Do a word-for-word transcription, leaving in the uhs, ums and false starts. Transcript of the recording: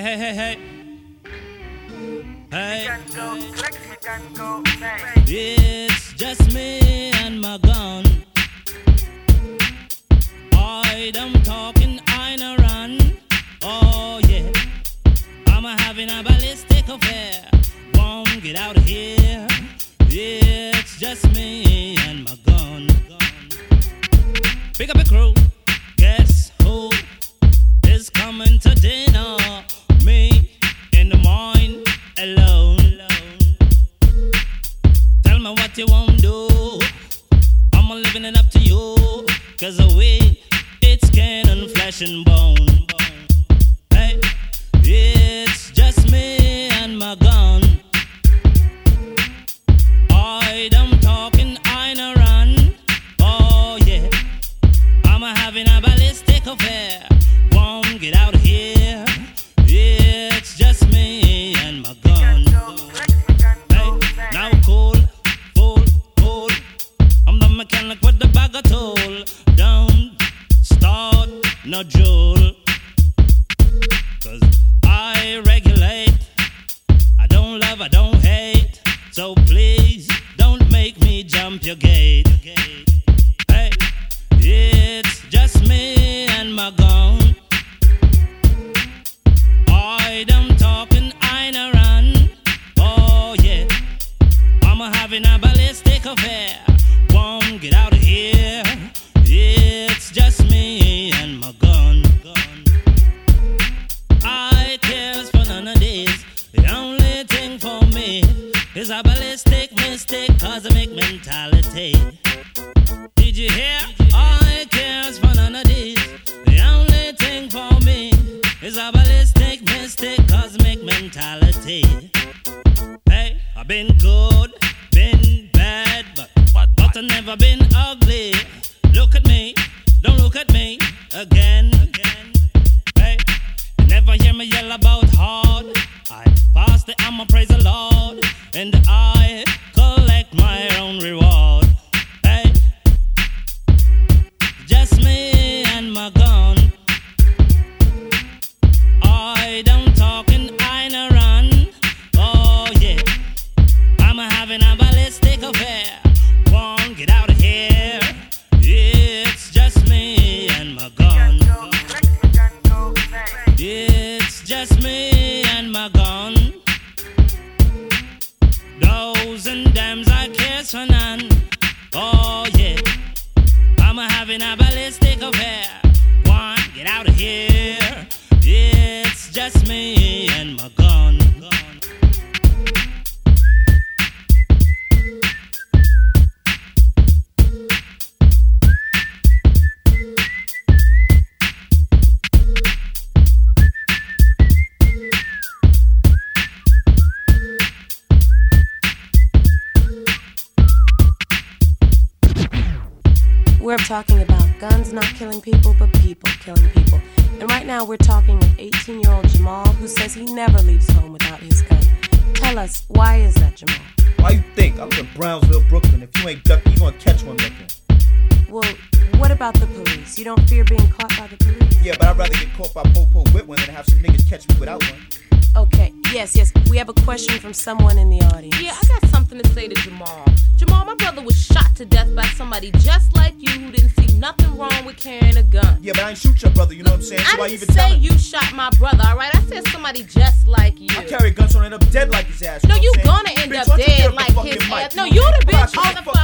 Hey, hey, hey, hey. Hey. It's just me and my gun. I am talking, I no run. Oh yeah, I'm a having a ballistic affair. Won't get out of here. It's just me and my gun. Pick up a crew. Guess who is coming to dinner? Me in the morning alone. Tell me what you won't do. I'm living it up to you. Cause we, it's skin and flesh and bone. Hey, it's just me and my gun. I am talking, I no run. Oh yeah, I'm a having a ballistic affair. Won't get out of here. It's just me and my gun. Hey, now cool, full, cool. I'm the mechanic with the bag of tool. Don't start no jewel. Cause I regulate. I don't love, I don't hate. So please don't make me jump your gate. Hey, it's just me and my gun. I am talking, I no run. Oh yeah, I'm having a ballistic affair. Won't get out of here. It's just me and my gun. I cares for none of this. The only thing for me is a ballistic mistake, cosmic mentality. Did you hear? I cares for none of this. The only thing for me is a ballistic mistake, cosmic mentality. Hey, I've been good, been bad, but but, but I've never been ugly. Look at me, don't look at me again. again. Hey, you never hear me yell about hard. I pass the hammer, praise the Lord, and I collect my own reward. Hey, just me and my gun. I don't talking, I no run. Oh yeah, I'm having a ballistic affair. Won't get out of here. It's just me and my gun. It's just me and my gun. Those and dams I care for none. Oh yeah, I'm having a ballistic affair. Won't get out of here. It's just me and my gun. We're talking about guns not killing people, but people killing people. And right now we're talking with eighteen-year-old Jamal, who says he never leaves home without his gun. Tell us, why is that, Jamal? Why you think? I live in Brownsville, Brooklyn. If you ain't ducky, you gonna catch one looking. Well, what about the police? You don't fear being caught by the police? Yeah, but I'd rather get caught by Po-Po with one than have some niggas catch me without one. Okay, yes, yes. We have a question from someone in the audience. Yeah, I got something to say to Jamal. Jamal, my brother was shot to death by somebody just like you who didn't see nothing wrong with carrying a gun. Yeah, but I ain't shoot your brother, you know what I'm saying? So I why didn't even say tell you shot my brother, alright? I said somebody just like you. I carry a gun so I end up dead like his ass. No, you, you know gonna end bitch, up dead like his mic? ass. No, you the bitch. Hold the fuck